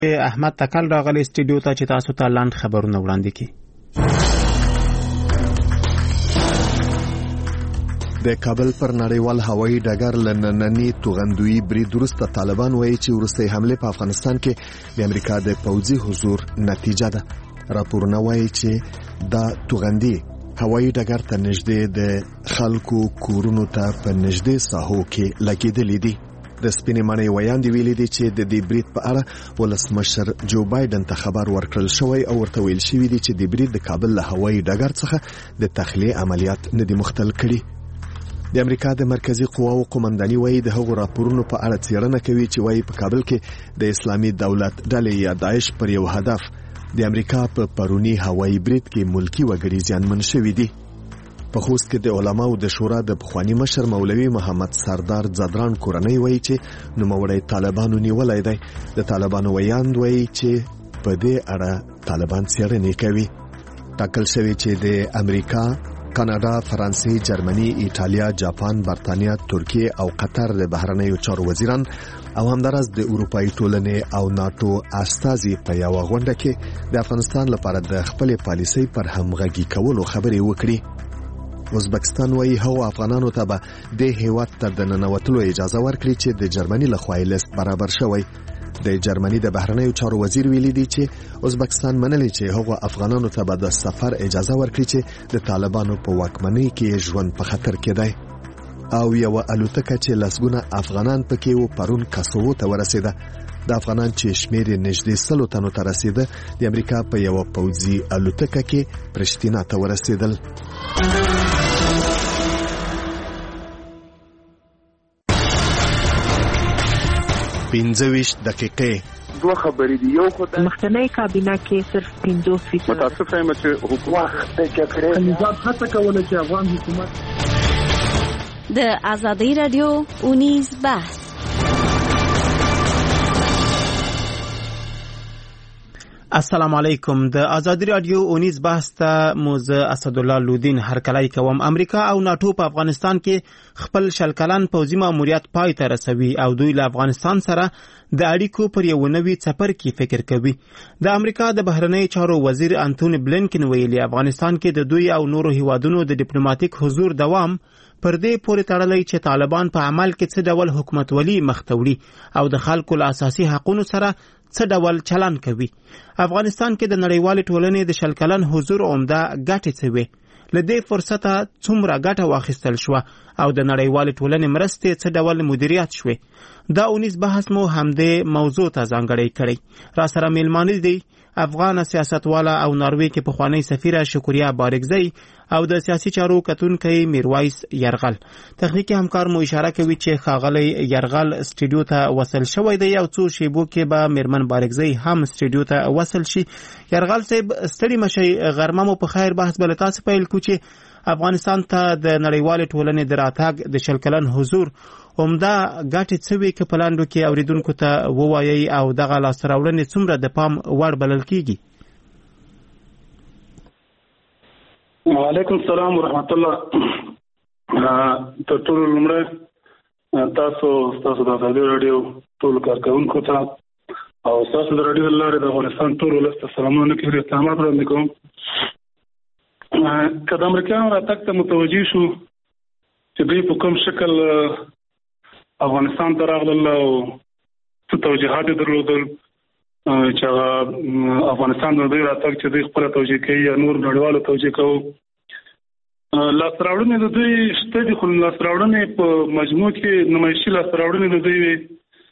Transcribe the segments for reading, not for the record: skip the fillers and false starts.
احمد تکل راغلی استودیو ته چې تاسو ته لاند خبرونه وړاندې کړي. د کابل پر نړیوال هوایي ډګر لنننی توغندوی برید وروسته طالبان وایي چې وروستۍ حمله په افغانستان کې د امریکا د پوځي حضور نتیجه ده. راپورونه وایي چې دا توغندي هوایي ډګر ته نږدې د خلکو کورونو ته په نږدې ساحو کې لګېدلې دي. د سپینې ماڼۍ ویاندې ویلي دي چې د دې برید په اړه ولسمشر جو بایدن ته خبر ورکړل شوی او ورته ویل شوی دی چې د برید د کابل له هوایي ډګر څخه د تخلیه عملیات نه دي مختل کړي. د امریکا د مرکزی قواو قومنداني وایي د هغو راپورونو په اړه څېړنه کوي چې وایي په کابل کې د اسلامي دولت ډلې یا داعش پر یو هدف د امریکا په پرونی هوایي برید کې ملکی وګړي زیانمن شوي دي. په خوست کې د علماو د شورا د پخوانی مشر مولوي محمد سردار زدران کورنۍ وایي چې نوموړی طالبانو نیولای دی. د طالبانو ویاند وایي چې په دې اړه طالبان څېړنې کوي. ټاکل شوی چې د امریکا، کاناډا، فرانسې، جرمني، ایټالیا، جاپان، برتانیا، ترکیه او قطر د بهرنیو چارو وزیران او همدارس د اروپایي ټولنې او ناتو استازي په یو غونډه کې د افغانستان لپاره د خپل پالیسۍ پر همغږي کولو خبرې وکړي. ازبکستان وایي هغو افغانانو ته به د هیواد ته د ننوتلو اجازه ورکړي چې د جرمني لخوا لیست برابر شوی. د جرمني د بهرنیو چارو وزیر ویلي دی چې ازبکستان منلي چې هغو افغانانو ته به د سفر اجازه ورکړي چې د طالبانو په واکمنۍ کې ژوند په خطر کې دی. او یو الوتکه چې لسګونه افغانان پکې و پرون کاسوو ته ورسېده. د افغانان چې شمیر یې نږدې 100 تنو ته رسېده د امریکا په یو پوځي الوتکه کې پرشتینا ته ورسېدل. پنځويش دقیقې دوه خبرې دي. یو خو د مخکنی کابینه کې صرف 50% متاسفه یم چې حکومت د چکرې نظام هڅه کوله چې افغان حکومت د آزادۍ رادیو اونیز بحث. السلام علیکم. د آزادۍ رادیو اونیز بحث ته موزه اسد الله لودین هرکلی کوم. امریکا او ناتو په افغانستان کې خپل شلکلن پوځي ماموریت پای ته رسوي او دوی له افغانستان سره د اړیکو پر یو نوي څپر کې فکر کوي. د امریکا د بهرنی چارو وزیر انټونی بلینکن ویلي افغانستان کې د دوی او نورو هیوادونو د ډیپلوماټیک حضور دوام پر دې پورې تړلی چې طالبان په عمل کې څه ډول حکومتولي مختوړي او د خلکو له اساسي حقوقو سره څه ډول چلن کوي. افغانستان کې د نړیوال ټولنې د شلکلن حضور عمده ګټې څه وي؟ له دې فرصته څومره ګټه واخیستل شو او د نړیوال ټولنې مرستې څه ډول مدیریت شوې؟ دا اونیز بحث مو همدې موضوع ته ځانګړی کړی. را سره میلمانه دي افغان سیاستواله او ناروې کې پخوانی سفیره شکریا بارګزی او د سیاسي چارو کتونکی میرویس یرغل. تخنیکی همکار مو اشاره کوي چې ښاغلی یرغل استودیو ته وصل شوی دی او څو شیبو کې به میرمن بارګزی هم استودیو ته وصل شي. یرغل صاحب ستړي مشي، غرمه مو په خیر. بحث بل تاسو پیل کو چې افغانستان ته د نړیوال ټولنې د راتګ د شلکلن حضور عمده ګټې څه وي که په لاندو کې اوریدونکو ته ووایي او دغه لاسته راوړنې څومره د پام وړ بلل کیږي؟ وعلیکم السلام ورحمت الله. تر ټولو لومړی تاسو د آزادۍ راډیو ټولو کارکوونکو ته او تاسو د راډیو له لارې د افغانستان ټول ولس ته سلامونه کوي، احترامات وړاندې کوم. که د امریکایانو راتګ ته متوجه شو چې دوی په کوم شکل افغانستان ته راغلل او څه توجیهات یې درلودل چې افغانستان د دوی راتګ چې دوی خپله توجیه کوي یا نور نړیوالو توجیه کوو، لاسته راوړنې د دوی شته دي، خو لاسته راوړنې په مجموع کې نمایشي لاسته راوړنې د دوی وي،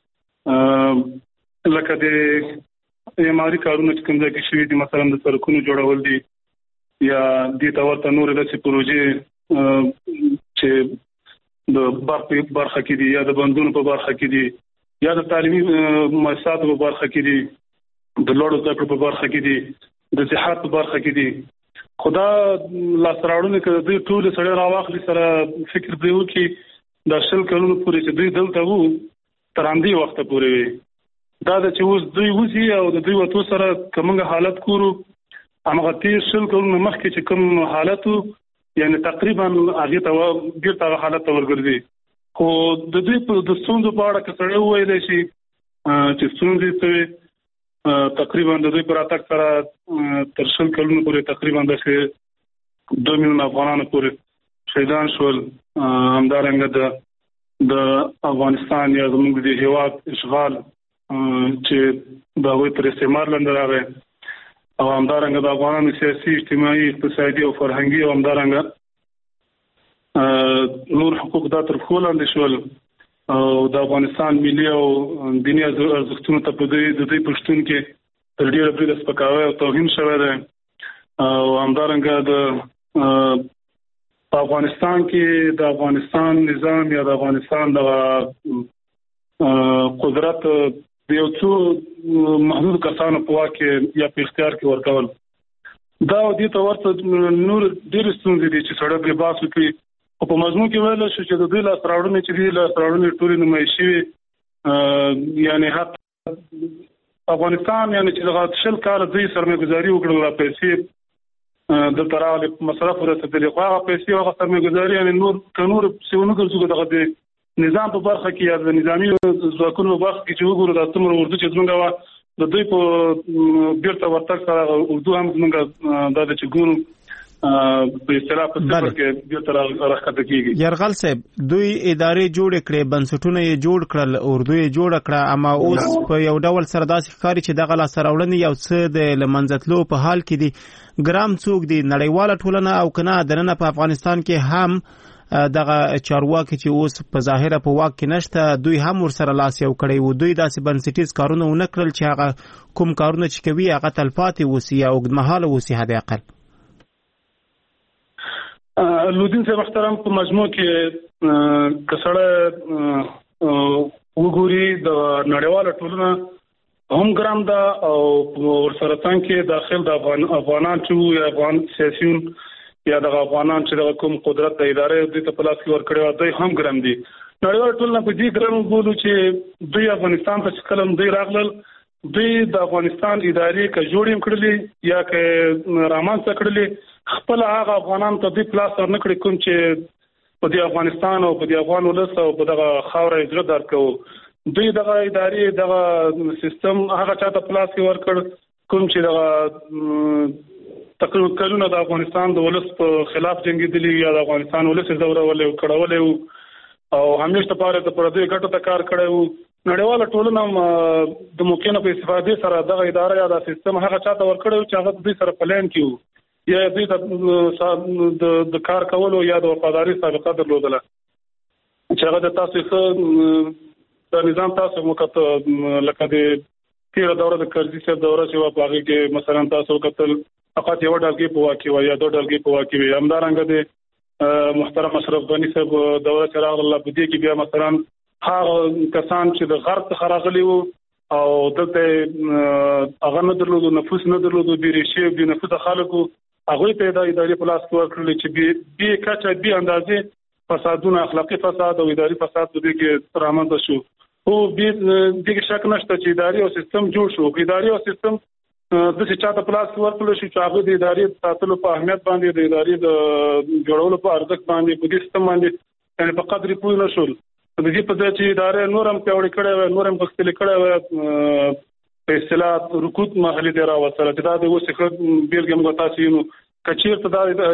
لکه د معماري کارونه چې کوم ځای کې شوي دي، مثلا د سړکونو جوړول دي یا دې ته ورته نورې داسې پروژې چې د برخه کې دي یا د بندونو په برخه کې دي یا د تعلیمي مؤسساتو په برخه کې دي، د لوړو زده کړو په برخه کې دي، د صحت په برخه کې دي. خو دا لاسته راوړنې که دوی ټولې سړی راواخلي سره فکر پرې وکړي دا 20 کلونو پورې چې دوی دلته وو تر همدې وخته پورې وي. دا ده چې اوس دوی وځي او د دوی وتو سره که موږ حالت ګورو همغه تېر 20 کلونو مخکې چې کوم حالت و یعنې تقریبا هغې ته بېرته هغه حالت ته ورګرځي. خو د دوی د ستونزو په اړه که سړی وویلی شي چې ستونزې څه وې، تقریبا د دوی پر اتاک سره تر 100 کلونو پورې تقریبا د 2 میلیون افغانانو پورې شهیدان شول. همدارنګه د افغانستان یا زموږ د هیواد اشغال چې د هغوی تر استعمار لاندې راغی او همدارنګه د افغانانو سیاسي اجتماعي اقتصادي او فرهنګي او همدارنګه نور حقوق دا تر پښو لاندې شول او د افغانستان ملي او دیني ارزښتونو ته په دوی پښتون کې تر ډیره پرې د سپکاوي او توهین شوی دی او همدارنګه د افغانستان کې د افغانستان نظام یا د افغانستان د قدرت د یو څو محدود کسانو په واک یا په اختیار کې ورکول دا د دې تورته نور ډېر ستونزې دي چې سړی به باسو کې او په مضمون کې ویل شو چې د دوی لاس راوړنې چې دوی لاس راوړنې ټولې نمایش شوي یعنی حتی افغانستان یعنی چې د 10 کال دوی سرمایه‌ګذاري وکړله پیسې د تراله مصرف ورسېدلې خو هغه پیسې هغه سرمایه‌ګذاري یعنی نور څه ګرځو دغه نظام په برخه کې یا د نظامی ځواکونو په برخه کې چې وګورو د تمر اردو چې څنګه د دوی په بیرته ورتګ سره اردو هم څنګه د چې ګورو په اصطلاح په څیر کې بیرته راځي کېږي. یرغل صاحب دوی ادارې جوړ کړې بنسټونه یې جوړ کړل اردو یې جوړ کړه اما اوس په یو ډول سره داسې ښکاري چې دغه لاس راوړنې یو څه د لمنځتلو په حال کې دي. ګرام څوک دي نړیواله ټولنه او کنه دننه په افغانستان کې هم دغه چارواکي چې اوس په ظاهره په واک کې نشته دوی هم ورسره لاس یو کړی و دوی داسې بنسټیز کارونه ونه کړل چې هغه کوم کارونه چې کوي هغه تلپاتې وسی او اوږدمهاله وسی حد اقل. لودین صاحب محترم په مجموع کې کسړه وګوري د نړیواله ټولنه هم ګرام ده او ورسره څنګه کې داخل د افغانان چې یا افغان سیاسيون یا د افغانان چې د کوم قدرت د ادارې د ته پلاس کې ور کړو دوی هم ګرام دي. نړیواله ټولنه په دې ګرام بولو چې دوی افغانستان ته کلم دوی راغلل دوی د افغانستان ادارې ک جوړیم کړلې یا ک رامان څخه کړلې خپل هغه افغانان ته دوی پلاس ور نکړي کوم چې په دې افغانستان او په دې افغان ولس او په دغه خاورې اجازه درکو دوی دغه ادارې دغه سیستم هغه چاته پلاس کې ور کړ کوم چې دغه تقریبا کلونه د افغانستان د ولس په خلاف جنگیدلی یا د افغانستان ولس زوره ولې کړهولې او همیشه لپاره د پردوی ګټو ته کار کړو. نړیواله ټولنه د ممکنه په استفادې سره دغه اداره یا د سیستم هغه چاته ور کړو چې هغه دوی سره پلان کیو یا دوی د کار کولو یا د وفاداری سابقه درلودله چې هغه د تاسو د نظام تاسو مکتب لکه د تیر دوره د کرزي سره دوره چې په هغه کې مثلا تاسو کتل فقط یو ډلګي په واقع و یا دوه ډلګي په واقع وي همدارنګه د محترم اشرف غنی صاحب دوره چراغ الله بده کې بیا مثلا هغه کسان چې د غرب څخه راغلي وو او دلته هغه نه درلودو نفوس نه درلودو بیرشي بي نفوس خلکو هغه ته د ادارې په لاس کې ورکړل چې بي کچا بي اندازې فسادونه اخلاقی فساد او اداري فساد د دې کې رامنځته شو او دغه شک نشته چې اداري او سیستم جوړ شو اداري او سیستم د څه چاته پلاس ورکړل شي چې هغه د ادارې ساتلو په اهمیت باندې د ادارې د جوړولو په ارزښت باندې په دې سیستم باندې یعنی په قدر پوه نه شول د دې په ځای چې ادارې نورم پیوړې کړې و نورم پښتلې کړې و په اصطلاح رکوت محلي دی راوصله چې دا د وسخه بیلګم غوتا چې نو کچیر ته د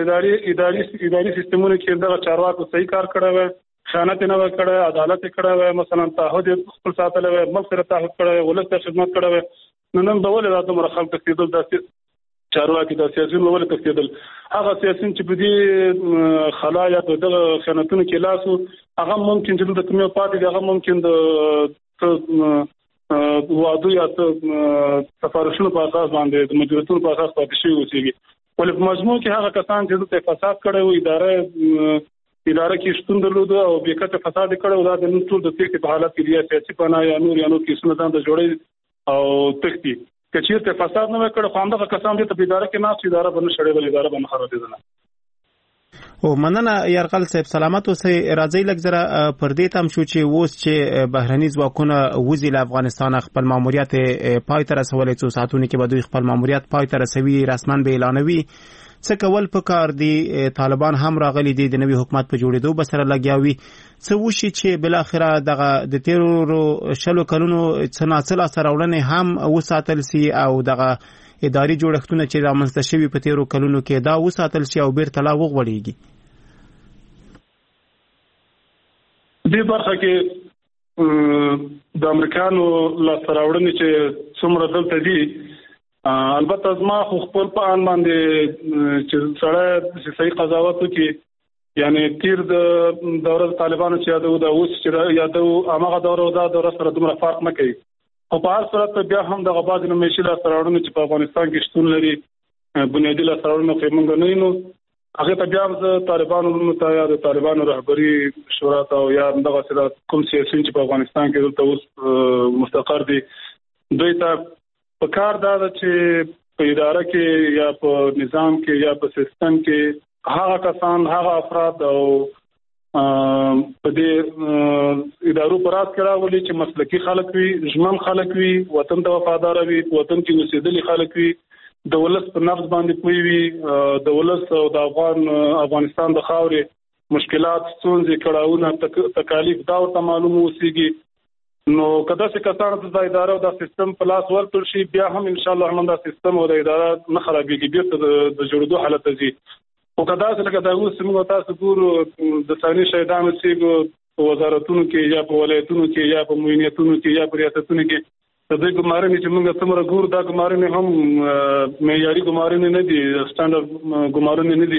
اداري سیستمونو کې دغه چارواکو صحیح کار کړی و خیانت نه وکړه عدالت کړی و مثلا تعهد خپل ساتل و مل سره تعهد کړی ولست خدمت کړی و نن د ولې راته مرخل تکیدل د چارواکي د سیاسيون ولې تکیدل هغه سیاسيون چې په دې خلایا دغه خیانتونو کې لاسو هغه ممکن چې د کومه پاتې هغه ممکن د وادو یا سفارشونو په اساس باندې د مجبورتونو په اساس پاتې شي وسیږي ولې په مجموع کې هغه کسان چې د فساد کړي وو اداره کې شتون درلود او بیکته فساد کړي وو دا د ټول د تېښتې په حالت کې دی سیاسي پناه یا نور کیسونه د جوړې او تختی کچیر ته فساد نه وکړ خو همدغه کسان دې ته اداره کې ناس اداره باندې شړې ول اداره باندې خرابېدل او مننه یرغل صاحب سلامت اوسئ راځي لږ زره پر دې تم شو چې اوس چې بهرني ځواکونه وزي له افغانستان خپل ماموریت پای ته رسولې څو ساعتونه کې به دوی خپل ماموریت پای ته رسوي رسمن به اعلانوي څه کول پکار دي طالبان هم راغلي دي د نوي حکومت په جوړېدو بسره لګیاوي څه وشي چې بل اخره دغه د تیرو شلو کلونو څناڅل سره وړنې هم وساتل سي او دغه اداري جوړښتونه چې رامنځته شوي په تیرو کلونو کې دا وساتل شي او بیرته لا وغوړېږي. دې برخه کې د امریکانو لاسته راوړنې چې څومره دلته دي البته زما خو خپل په ان باندې چې سره صحیح قضاوت وکړي یعنی تیر د دوره طالبانو چې یادو دا اوس چې یادو هغه دوره سره دومره فرق نه کوي او په هر صورت بیا هم د غباز نمایشي لاسته راوړنې چې په افغانستان کې شتون لري بنیادی لاسته راوړنې په موږ نه نو هغه ته بیا د طالبانو متیا د طالبانو رهبری شورا ته او یا دغه سره کوم سیاسي چې په افغانستان کې دلته اوس مستقر دي دوی ته په کار دا چې په اداره کې یا په نظام کې یا په سیستم کې هغه کسان هغه افراد او په دې ادارو پر اساس راولي چې مسلکي خلک وي ژمن خلک وي وطن ته وفادار وي وطن کې اوسېدلي خلک وي د ولس په نفس باندې کوي وي د ولس او د افغانستان د خاورې مشکلات ستونزې کړهونه تکالیف دا ورته معلوم اوسېږي نو کدا چې کسان د اداره او د سیستم په لاس ورکړل شي بیا هم ان شاء الله هم د سیستم او د اداره نه خرابېږي بیا د جوړېدو حالت ځي او کدا چې لکه دا اوس موږ تاسو ګورو د ثاني شهیدانو چې وزارتونو کې یا په ولایتونو کې یا په معاونیتونو کې یا په ریاستونو کې د دې ګمارنې چې موږ څومره ګورو دا ګمارنې هم معیاري ګمارنې نه دي سټانډرډ ګمارنې نه دي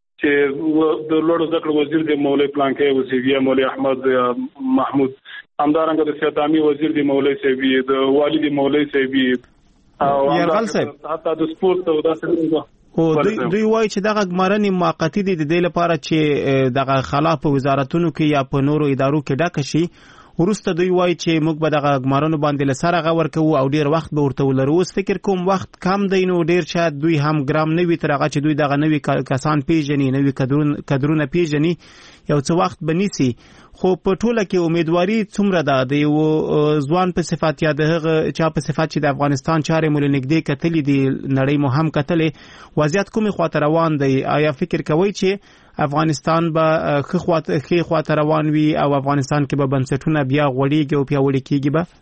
چې د لوړو زده کړو وزیر دی مولوی پلانکې وزیر یا مولوی احمد محمود همدارنګه د سیادامي وزیر دی مولوی صاحبي د والد مولوی صاحبي او يرغل صاحب حتی د سپورت او داسې او دوی وایي چې دغه ګمارنې موقتی دي د دې لپاره چې دغه خلاف وزارتونو کې یا په نورو ادارو کې ډک شي ورسته دوی وایي چې موږ به دغه ګمارنو باندې لسره غور کوو او ډیر وخت به ورته ولرو اوس فکر کوم وخت کم دی نو ډیر شاید دوی هم ګرام نه وي تر هغه چې دوی دغه نوي کسان پیژني نوي کدرونه پیژني یو څه وخت بنيسي خو په ټوله کې امیدواري څومره ده د یو ځوان په صفات یا د هغه چا په صفات چې د افغانستان چارې مول نږدې کتلې دي نړۍ مو هم کتلې وضعیت کومه خواته روان دی آیا فکر کوي چې افغانستان به خې خواته روان وي او افغانستان کې به بنسټونه بیا غوړیږي او پیاوړي کیږي به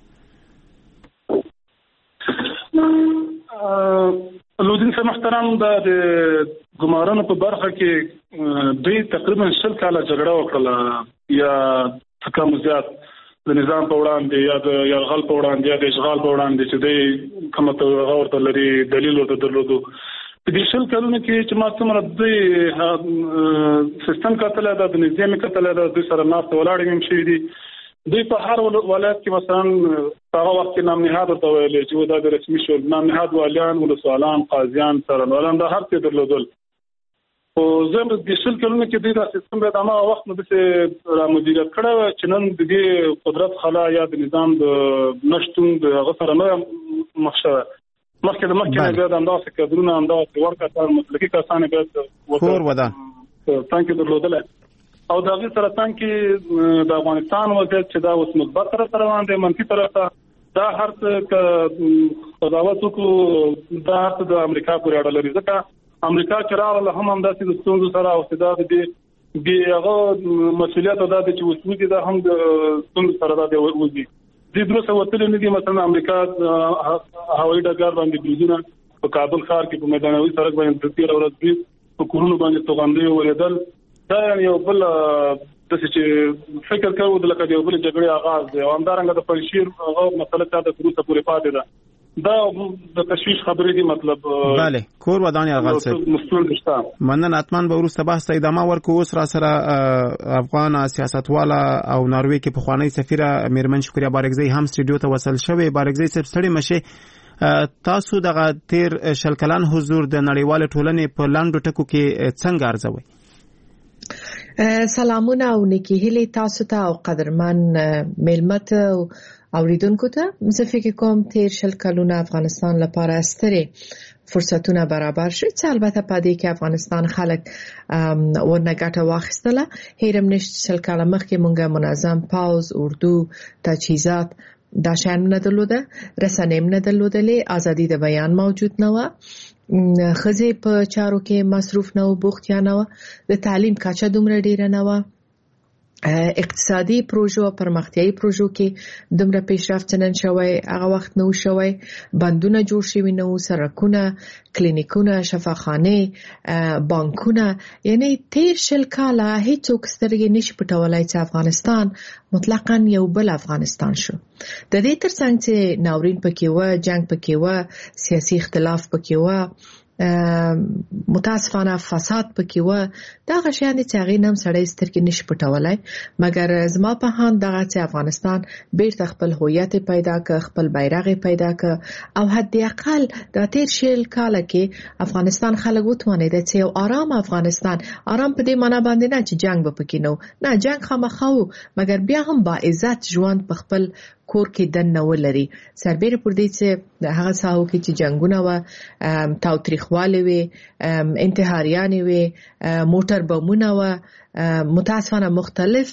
لودین صاحب محترم د ګمارنو په برخه کې دوی تقریبا 10 کاله جګړه وکړه یا کم زیات د نظام په وړاندې یا د یرغل په وړاندې یا د اشغال په وړاندې چې دوی کومه ورته لري دلیل ورته درلودو په دې 10 کلونو کې چې ما څومره دوی سیستم کتل د نظام کتل د دوی سره ناست ولاړ هم شي دي دوی په هر ولایت کې مثلا هغه وخت کې نام نهاد ورته ویل چې دا د رسمي شول نام نهاد والیان ولسوالان قاضیان څارنوالان دا هر څه درلودل او زم د 10 کلونو کې دوی دا سیستم به دغه وخت نو د را مدیریت کړو چې نن د دې قدرت خلا یا د نظام د نشټون د غفر نه مخشه مخکې د بیا د اندازه کډرونه اندازه ورکړه مسلکي کسان به خور ودا څنګه درلودل او دا غي سره څنګه د افغانستان وضعیت چې دا اوس مثبت طرف روان دی منفي طرف ته دا هر څه قضاوت کو دا د امریکا پورې اړه لري ځکه امریکا چې راغله هم همداسې د ستونزو سره او استعداد دي هغه مسؤلیت ادا دي چې وسوي دا هم د ستونزو سره دا وځي د دروسه وتل نه دي مثلا امریکا هوایي ډګر باندې بریدونه په کابل ښار کې په میدانوي سړک باندې د 13 ورځې په کورونو باندې توغندې ولیدل دا یو بل د چې فکر کوو د لکه یو بل جګړې آغاز دی او همدارنګه د پنځیر هغه مسله ته د روسه پورې پاتې ده دا د تشویش خبرې دي مطلب bale کور وداني ارغل صاحب مسؤل دشته منن اتمن به ورسته بحث ادامه ورکو اوس را سره افغان سیاستواله او ناروې کې په خوانی سفیره میرمن شکریا بارګزی هم سټډیو ته وصل شوی بارګزی صاحب ستړي مشه تاسو دغه تیر شلکلان حضور د نړیوال ټولنې په لاندو ټکو کې څنګه ارزوي سلامونه او نیکی هیلي تاسو ته او قدرمن ملمت اوریدونکو ته زه فکر کوم تیر شل کلونه افغانستان لپاره ستري فرصتونه برابر شو چې البته پدې کې افغانستان خلک ورنګټه واخیستله هیرم نشته شل کاله مخکې مونږه منظم پاوز اردو تجهیزات دا شان نه درلوده رسنیم نه درلودلې ازادي د بیان موجود نه و خزه په چارو کې مصروف نه و، بوخت یا نه و، د تعلیم کچه دومره ډیره نه و، اقتصادي پروژو او پرمختیایي پروژو کې دومره پیشرفت نن شوی هغه وخت نو شوی، بندونه جوړ شوي نو، سرکونه، کلینیکونه، شفاخانه، بانکونه، یعنی تیر شل کاله هیڅوک سترګې نشي پټولای چې افغانستان مطلقاً یو بل افغانستان شو. د دې ترڅنګ چې ناورین پکې و، جنگ پکې و، سیاسي اختلاف پکې و، متاسفانه فساد پکې و، دا غشیان چې هغه نم سړی سترګې نشي پټولای. مګر زما په هان دغه چې افغانستان بیرته خپل هویت پیدا ک، خپل بیرغ پیدا ک، او حد اقل د تیر شل کال کې افغانستان خلک وتوانید چې یو آرام افغانستان، آرام په دې معنی باندې نه چې جنگ به پکې نه جنگ خامخا و، مګر بیا هم با عزت ژوند په خپل کور کې دنه ولري. سربېره پر دې چې د هغه ساحو کې چې جنگونه و، تاوتریخواله وي، انتحاریان وي، موټر بمونه و، متاسفانه مختلف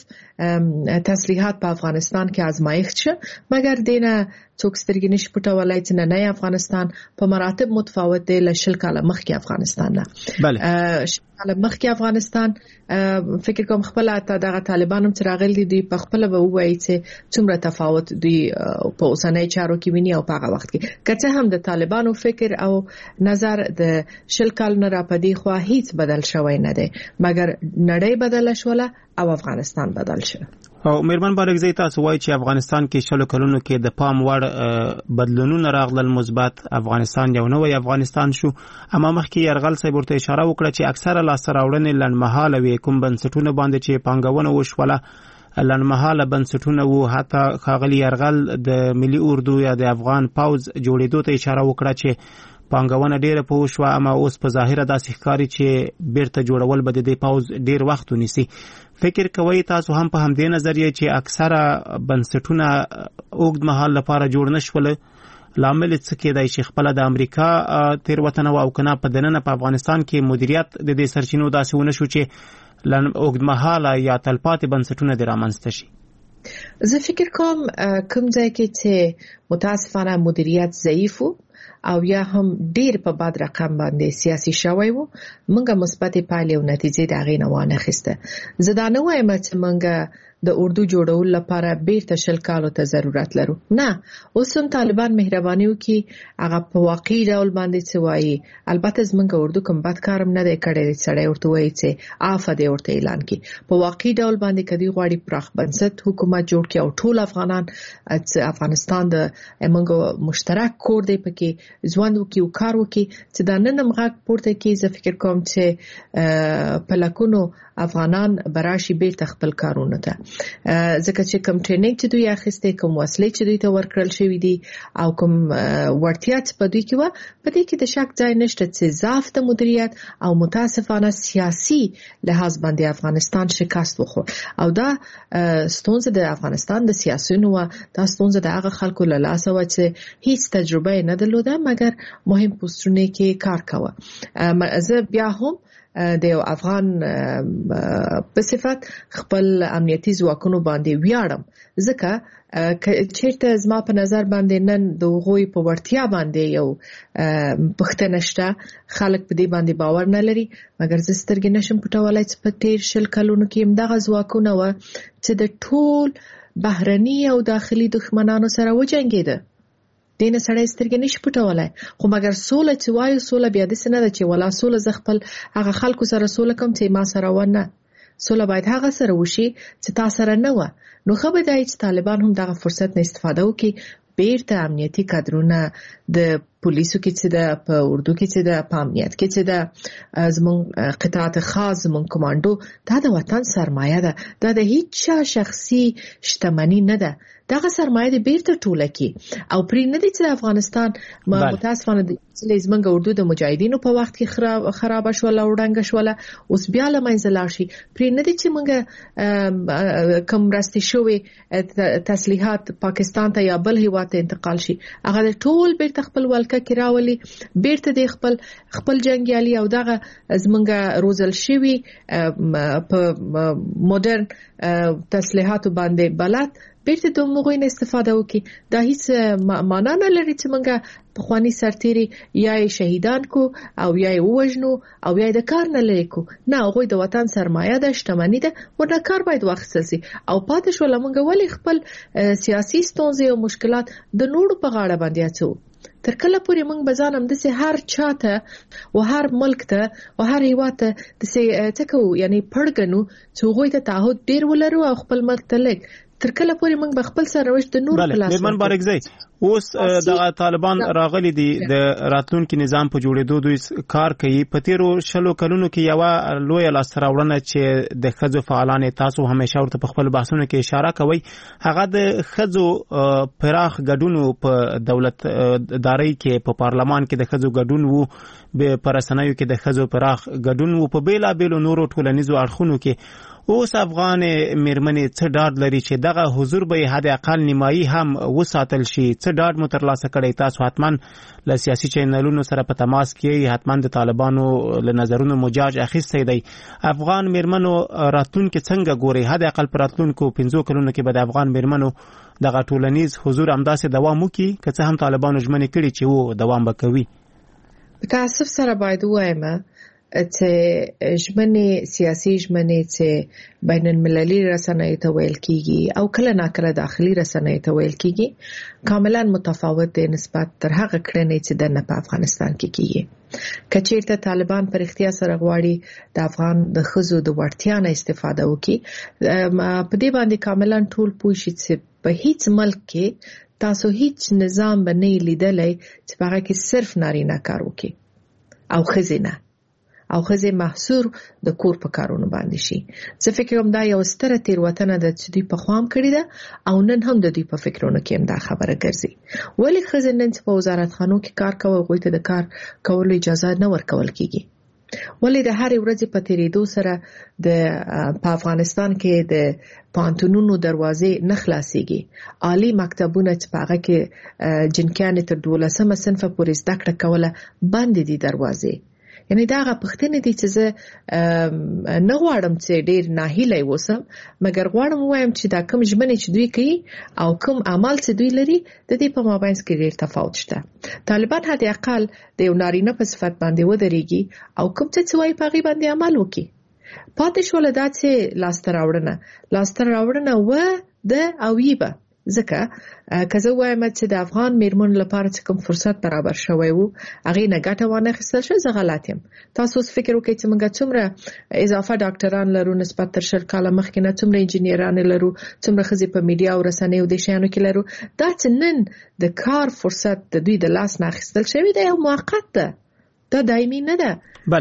تسلیحات په افغانستان کې آزمایښت شو، مګر دینه څوک سترګې نشي پټولای چې نه افغانستان په مراتب متفاوت دی له شل کاله مخکې افغانستان نه. بله شل کاله مخکې افغانستان فکر کوم خپل دغه طالبانو چې راغلي دي په خپل به وایي چې څومره تفاوت دی په اوسنۍ چارو کې ویني او په هغه وخت کې، که څه هم د طالبانو فکر او نظر د شل کال نه را پدې خو هیڅ بدل شوی نه دی، مګر نړۍ بدل شوله او افغانستان بدل شو. او مهربان بارکزی تاسو وایي چې افغانستان کې شلو کلونو کې د پام وړ بدلونونه راغلل، مثبت افغانستان یو نوی افغانستان شو. اما مخکې يرغل صاحب ورته اشاره وکړه چې اکثره لاسته راوړنې لنډمهاله وي، کوم بنسټونه باندې چې پانګونه وشوله لنډمهاله بنسټونه وو. حتی ښاغلي يرغل د ملي اردو یا د افغان پوز جوړېدو ته اشاره وکړه چې پانګونه ډیره پوښوه، اما اوس په ظاهره داسې ښکاري چې بیرته جوړول به د پوز ډیر وخت ونیسي. فکر کوي تاسو هم په همدې نظریه چې اکثره بنسټونه اوږد مهال لپاره جوړ نشول؟ لامل څه کېدای شي خپل د امریکا تیروتنه او کنه په دننه په افغانستان کې مدیریت د دې سرچینو داسې ونه شو چې اوږد مهاله یا تلپاتې بنسټونه د رامنځته شي؟ زه فکر کوم کوم ځای کې چې متاسفانه مدیریت ضعیف او یا هم ډیر په بد رقم باندې سیاسي شوی وو، منګه مثبت پایلې او نتیجې د هغې نه وانه خسته. زه دا نه وایم چې منګه د اردو جوړول لپاره بیرته شل کالو ته ضرورت لرو، نه. اوس هم طالبان مهرباني وکي هغه په واقعي ډول باندې څه وایي. البته زمونږ اردو کوم بد کارم نه دی کړی، سړی ورته وایي چې عفو دی ورته اعلان کړي. په واقعي ډول باندې کدي غواړي پراخ بنسټ حکومت جوړ کړي او ټول افغانان افغانستان د موږ مشترک کور دی پکې ځوان وکي او کار وکي چې دا نن موږ پورته کې. زه فکر کوم چې په لکونو افغانان براشي بیرته خپل کارونه ته، ځکه چې کوم ټریننګ چې دوی اخیسته، کوم وسلې چې دوی ته ورکړل شوې دي او کوم ورتیا چې په دوی کې و، په دې کې د شک ځای نشته چې ضعف د مدیریت او متاسفانه سیاسي لحاظ باندې افغانستان شکست وخوړ. او دا ستونزه د افغانستان د سیاسيونو و، دا ستونزه د هغه خلکو له لاسه و چې هیڅ تجربه نه درلوده مګر مهم پوسټونه کې کار کاوه. زه بیا هم د یو افغان په صفت خپل امنیتي ځواکونو باندې ویاړم، ځکه چیرته زما په نظر باندې نن د غوي په ورتیا باندې یو پښتنه شته، خلک په دې باندې باور نه لري. مګر زه سترګې نشم پټولای چې په تیر شل کلونو کې دغه ځواکونه و چې د ټول بهرني او داخلي دښمنانو سره وجنګیده. دینه سړی سترګې نشي پټولای، خو مګر سوله چې وایو سوله بیا د سینه ده چې ولا سوله ز خپل هغه خلکو سره سوله کوم چې ما سره ونه، سوله باید هغه سره وشي چې تا سره نه و. نو خو به دای چې طالبان هم دغه فرصت نه استفاده وکړي، بیرته امنیتي کادرونه د پولیسو کې چې د په اردو کې چې د امنیت کې چې د زمون قطاعت خاص زمون کمانډو، دا د وطن سرمایه ده، دا د هیڅ شخصي شتمنی نه ده. دغه سرمایه دې بیرته ټوله کی او پرې نه دي چې افغانستان متاسفانه د زمونږ اردو د مجاهدینو په وخت کې خراب شول او ډنګ شول، اوس بیا لمنځه لاړ شي. پرې نه دي چې مونږ کم راستي شوی تسلیحات پاکستان ته یا بل هیواد ته انتقال شي، هغه ټول بیرته خپل ولکه کې راولي بیرته د خپل جنگیالي او دغه زمونږ روزل شوی په موډرن تسلیحاتو باندې بلد بیرته د موږ نه استفاده وکي دا هیڅ معنا نه لري چې موږ پخوانی سرتيري یا شهیدان کو او یا وژنو او یا د کار نه لیکو نه هغه د وطن سرمایه ده شتمنۍ ده ورنه کار باید واخیستل شي او پاتې شو لمونږ ولې خپل سیاسي ستونزې او مشکلات د نورو په غاړه باندې اچو تر کله پورې موږ بزانم د هر چاته او هر ملک ته او هر هیواد ته د تکو یعنی پړګنو چې هغه ته تعهد ډیر ولرو او خپل ملک ته لګ تر کله پورې موږ خپل سرنوشت د نور په لاس میرمن بارکزی اوس د طالبان راغلي دي د راتلونکي نظام په جوړېدو دوی کار کوي په تیرو شلو کلونو کې یو لوی لاستراوړنه چې د خځو فعالان تاسو همیشه ورته په خپل بحثونو کې اشاره کوي هغه د خځو پراخ ګډون په دولت داري کې په پارلمان کې د خځو ګډون وو په رسنیو کې د خځو پراخ ګډون وو په بیلا بیلو نورو ټولنیزو اړخونو کې اوس افغان میرمنې څه ډاډ لري چې دغه حضور به حد اقل نیمایي هم وساتل شي څه ډاډ مترلاسه کړي تاسو حتمان له سیاسي چینلونو سره په تماس کې حتمان د طالبانو له نظرونو مجاج اخیستی دی افغان میرمنو راتلونکي څنګه ګوري حد اقل پر راتلونکو 15 کلونو کې به د افغان میرمنو دغه ټولنیز حضور همداسې دوام وکړي که څه هم طالبانو ژمنې کړي چې وو دوام وکوي تاسو سره باید وایم چې ژمنې سیاسي ژمنې چې بین المللي رسنیو ته ویل کیږي او کله ناکله داخلي رسنیو ته ویل کیږي کاملا متفاوت دي نسبت تر هغه کړنې چې د افغانستان کې کیږي کچېرته طالبان پر اختیار سره غواړي د افغان د خزو د وړتیا نه استفاده وکړي په دې باندې کاملا ټول پوه شي چې په هیڅ ملک کې تاسو هیڅ نظام باندې لیدلای چې هغه کې صرف نارینه کار وکړي او خزینه او خزه محصور د کور په کارونو باندې شي زه فکر کوم دا یو ستره تیروتنه ده چې دوی په خوام کړی ده او نن هم د دوی په فکرونو کې هم دا خبره ګرځي ولی خزه نن په وزارت خانو کې کار کوي غوښته د کار کولو اجازه نه ورکول کیږي ولی د هر ورځې په تیریدو سره په افغانستان کې د پانتونونو دروازې نه خلاصيږي عالی مکتبونه چې هغه کې جنکیان تر 12مه صنف پورې زده کړه کوله بند دي دروازې یعنی دا غوښتنه دي چې زه نه غواړم چې ډیر ناهیلی وسم مګر غواړم وایم چې دا کوم ژمنې چې دوی کوي او کوم عمل چې دوی لري د دې په مابین کې ډیر تفاوت شته طالبان حتی اقل د یو نارینه په صفت باندې ودرېږي او کوم څه وایي په غي باندې عمل وکړي پاتې شول دا چې لاستراوړنه و د او یبه ځکه کزه وایم چې د افغان میرمن لپاره چې کوم فرصت برابر شوی وو هغه نه ګټه وانه خسته شو زه غلط یم تاسو فکر وکړئ چې موږ څومره اضافه ډاکټران لرو نسبت تر شل کاله مخکې نه څومره انجینران لرو څومره خزي په میډیا او رسنیو د شیانو کې لرو دا چې نن د کار فرصت د دوی د لاس نه اخیستل شوی دی یو موقت ده دا دایمي نه ده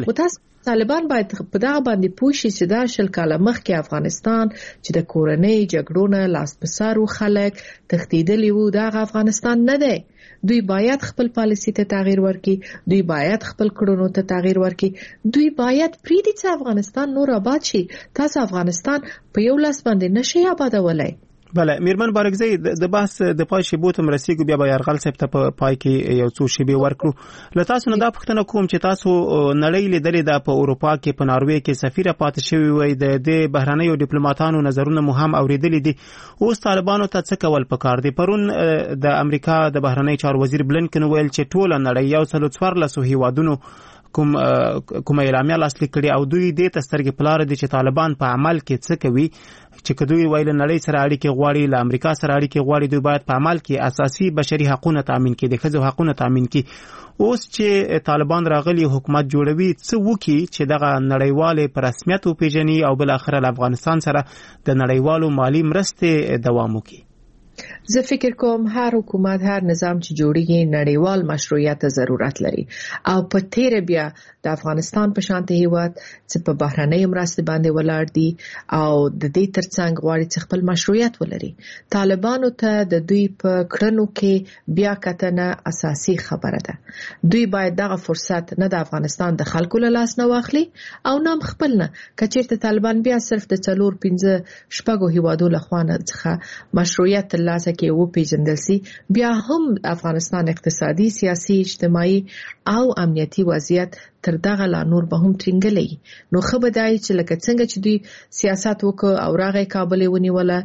طالبان باید په دغه باندې پوښي چې دا شل کاله مخکې افغانستان چې د کورنۍ جګړو نه لاس په سر خلک تښتیدلی وو دا افغانستان نه دی دوی باید خپل پالیسی ته تغییر ورکړي دوی باید خپل کړنو ته تغییر ورکړي دوی باید پریدي چې افغانستان نور آباد شي تاسو افغانستان په یو لاس باندې نشي آبادولای بله میرمن بارکزی د بحث د پای شیبو ته مرسیږو بیا به یارغل صاحب ته په پای کې یو څو شیبې ورکړو له تاسو نه دا پوښتنه کوم چې تاسو نړۍ لیدلې ده په اروپا کې په ناروې کې سفیر پاتې شوی وي د بهرنیو ډیپلوماټانو نظرونه مو هم اوریدلې دي اوس طالبانو ته څه کول پکار دي پرون د امریکا د بهرنی چارو وزیر بلنکن ویل چې ټول نړۍ یو څلو 14 هیوادونو کوم اعلامیه لاسلیک کړي او دوی د تسترګې پلار دي چې طالبان په عمل کې څه کوي چې کدوې ویل نړۍ سره اړیکې غواړي له امریکا سره اړیکې غواړي دوی باید په عمل کې اساسي بشري حقوقونه تامین کړي د ښځو حقوقونه تامین کړي اوس چې طالبان راغلي حکومت جوړوي څه وکړي چې دغه نړیواله په رسمیت وپیژني او بل اخر افغانستان سره د نړیوالو مالی مرستې دوام وکړي زه فکر کوم هر حکومت هر نظام چې جوړیږي نړیوال مشروعیت ضرورت لري او په تیر بیا د افغانستان په شانته هیواد چې په بهرنۍ مرستې باندې ولاړ دي او د دې ترڅنګ غواړي چې خپل مشروعیت ولري طالبانو ته د دوی په کړنو کې بیا کتنه اساسي خبره ده دوی باید دغه فرصت نه د افغانستان د خلکو له لاس نه واخلي او نام خپل نه کچېرته طالبان بیا صرف د 4-5 شپږو هیوادو له خوا څخه مشروعیت ترلاسه کې و پیژندل سي بیا هم افغانستان اقتصادي سیاسي اجتماعي او امنیتي وضعیت تر دغه لا نور به هم ټینګلې نو خبردای چې لکه څنګه چې دوی سیاست وکړ او راغی کابل ونیوله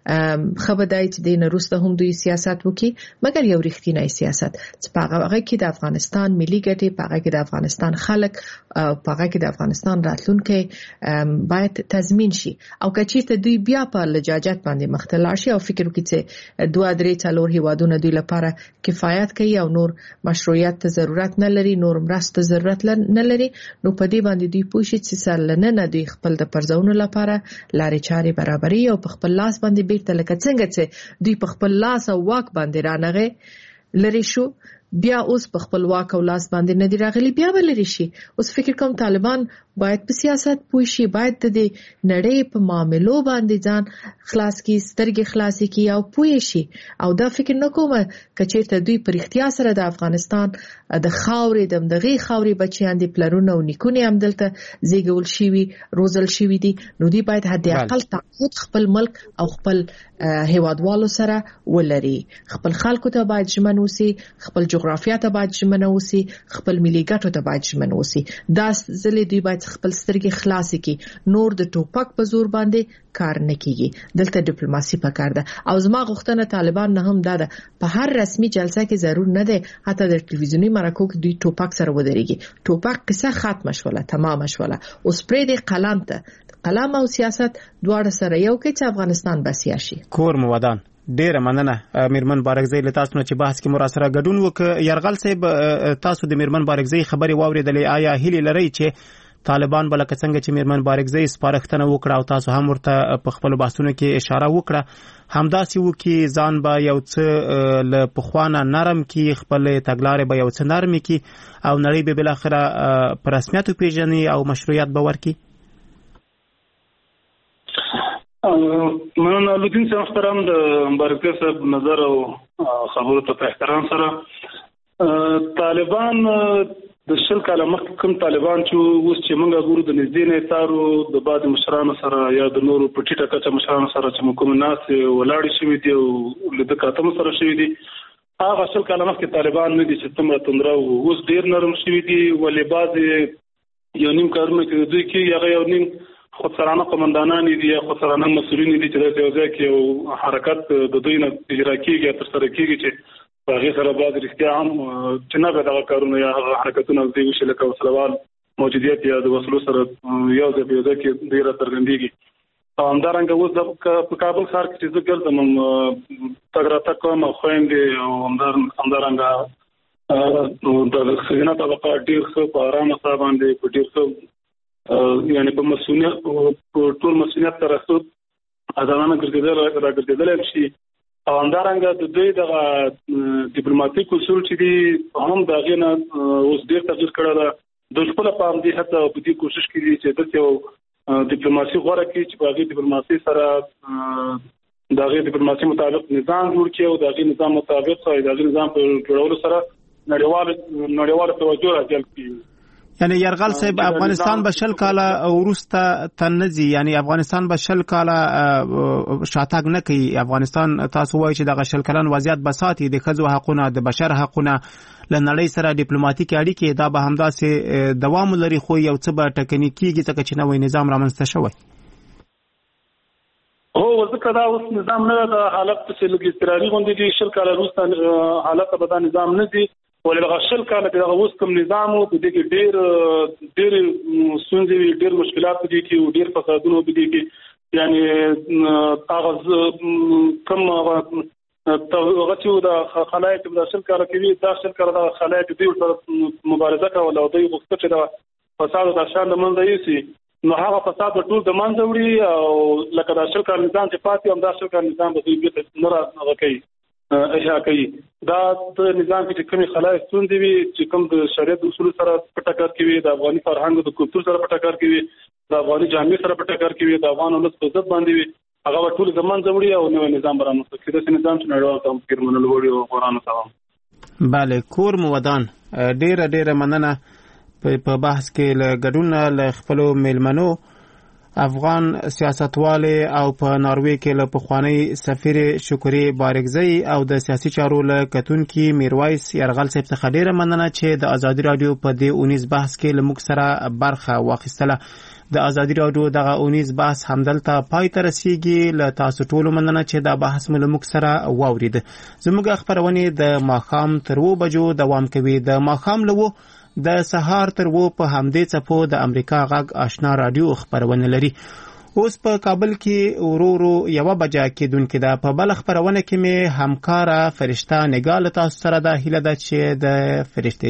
خبردای چې د نورسته هم دوی سیاست وکړي مګر یو رښتینی سیاست چې هغه کې د افغانستان ملي ګټې هغه کې د افغانستان خلک هغه کې د افغانستان راتلونکي باید تضمین شي او کچېرته دوی بیا په لجاجت باندې مختلف شي او فکر وکړي چې 2-3 هیوادونه دوی لپاره کفایت کوي او نور مشروعیت ته ضرورت نه لري نور مرسته ضرورت نه لري نو په دې باندې دوی پوښي چې سرلنه دوی خپل د پرځونو لپاره لارې چارې برابري او په خپل لاس باندې بیرته لکه څنګه چې دوی په خپل لاس او واک باندې رانغه لري شو بیا اوس په خپل واک او لاس باندې نه دی راغلي بیا ولري شي اوس فکر کوم طالبان باید په سیاست پوه شي باید د نړۍ په معاملو باندې ځان خلاص کی سترګې خلاص کی او پوه شي او دا فکر نه کوم کچېرته دوی پر اختیار سره د افغانستان د خاورې دغه خاورې بچیان دي پلرونه او نیکونه هم دلته زیږول شي روزل شي دي نو دوی باید حد اقل تعهد خپل ملک او خپل هیوادوالو سره ولري خپل خلکو ته باید ژمن اوسي خپل جغرافیه ته باید ژمن اوسي خپل ملي ګټو ته باید ژمن اوسي دا ځلې دوی باید خپل سترګې خلاص کړي نور د ټوپک په زور باندې کار نه کیږي دلته ډیپلوماسي پکار ده او زما غوښتنه طالبان نه هم ده په هر رسمي جلسه کې ضرور نه ده حتی د ټلویزیونی مرکو کې دوی ټوپک سره ودرېږي ټوپک قصه ختم شوله تمام شوله اوس پرې د قلم ته قلم او سیاست دواړه سره یو کې چې افغانستان بسیا شي کور مودان ډیره مننه میرمن بارکزی له تاسو چې بحث کې مو سره ګډون وکړ يرغل صاحب تاسو د میرمن بارکزی خبري واوریدلې آیا هیله لري چې طالبان بل څنګه چې میرمن بارکزی سپارښتنه وکړه او تاسو هم ورته په خپل بحثونو کې اشاره وکړه همداسې وکي ځان به یو څه له پخوانه نرم کې خپل تګلارې به یو څه نرم کې او نړۍ به بل اخره پر رسمیت پیژني او مشروعیت به ورکړي مننه لودین صاحب محترم د بارکزی صاحب نظر او خبرو ته احترام سره طالبان د شل کاله مخکې کوم طالبان چې اوس چې موږ ګورو د نږدې نه تارو د بعد مشرانو سره یا د نورو په ټیټه کچه مشرانو سره چې کوم ناس ولاړ شوي دي او د کاتم سره شوي دي هغه شل کاله مخکې طالبان نه دي چې څومره تندره اوس ډیر نرم شوي دي ولې بعض یو نیم کارونه کې دوی کې هغه یو نیم خودسرانه قومندانان دي یا خودسرانه مسؤلین دي چې د یو ځای کې یو حرکت د دوی نه اجرا کیږي تر سره کیږي چې هغه سره بعد رښتیا هم چې نه به دا کارونه یا حرکتونه د وشل کو سلوال موجودیت یا د وسلو سره یو ځای کې ډیره ترګندېږي همدارنګه اوس په کابل ښار کې چې ګرځم تګراته کوم خويندې او همدارنګه د خزینه طبقه ډیر ښه په آرامه سره باندې په ډیر ښه یعنی په مسؤلیت په ټول مسؤلیت سره څو ځانانه ګرځېدل شي او همدارنګه د دوی د ډیپلوماټیک اصول چې دي هم دا غینه اوس ډیر تغیر کړل د خپل پام دي حتی په دې کوشش کوي چې د یو ډیپلوماسي غوړه کې چې په دې ډیپلوماسي سره د ډیپلوماسي مطابق نظام جوړ کړي او د نظام مطابق د نظام په جوړولو سره نړیوال توجه راجلب کړي یعنی يرغل صاحب افغانستان به شل کاله ورسته تنزي یعنی افغانستان به شل کاله شاتګ نه کوي افغانستان تاسو وایي چې د شل کلن وضعیت بساتي د خځو حقوقونه د بشر حقوقونه لنړۍ سره ډیپلوماټیک اړیکې دا به همداسې دوام لري خو یو څه به ټکنیکي ځکه چې نوې نظام رامنځته شوی هو ځکه دا اوس نظام نه د حالت چې لګي استراري غونډې دي شل کاله وروسته حالت به دا نظام نه دي ولې شل کاله د اوس کوم نظام او د دې ډېر ستونزې ډېر مشکلات دي چې ډېر فسادونه دي چې یعنی هغه کوم هغه چې د خلایق د شل کاله کې د شل کاله د خلایق دي سره مبارزه کوله او دوی وخت چې د فساد د شان د منځ یې نو هغه فساد ټول د منځ وړي او لکه د شل کاله نظام چې پاتې هم د شل کاله نظام به دوی نه راغی احیا کوي دا د نظام کې کومي خلای ستوندې وي چې کوم د شریعت اصول سره په ټکر کې وي د افغاني فرهنګ او د کلتور سره په ټکر کې وي د افغاني جامع سره په ټکر کې وي د افغان ولس په ضد باندې وي هغه ټول زمون زموړي او نو نظام برانه څه د نظام چې نړیوال تم فکر منل وړي او قران سره bale کور مودان ډېر مننه په بحث کې له ګډون له خپل میلمنو افغان سیاستوال او په ناروې کې له پخوانی سفیر شکری بارګزی او د سیاسي چارو له کتونکي میرویس یرغل صاحب څخه ډیره مننه چې د ازادي رادیو په دې اونیز بحث کې له موږ سره برخه واخیستله. د ازادي رادیو دغه اونیز بحث همدلته پای ته رسیږي. له تاسو ټولو مننه چې دا بحث مو له موږ سره واورید. زموږ خبرونه د ماښام تر 2 بجو دوام کوي. د ماښام له د سهار تر 2 په همدې څپو د امریکا غږ آشنا رادیو خبرونه لري. اوس په کابل کې ورورو 1 بجه کېدونکې ده. په بل خبرونه کې مې همکاره فرشته نګال تاسو سره د هیله ده چې د فرشته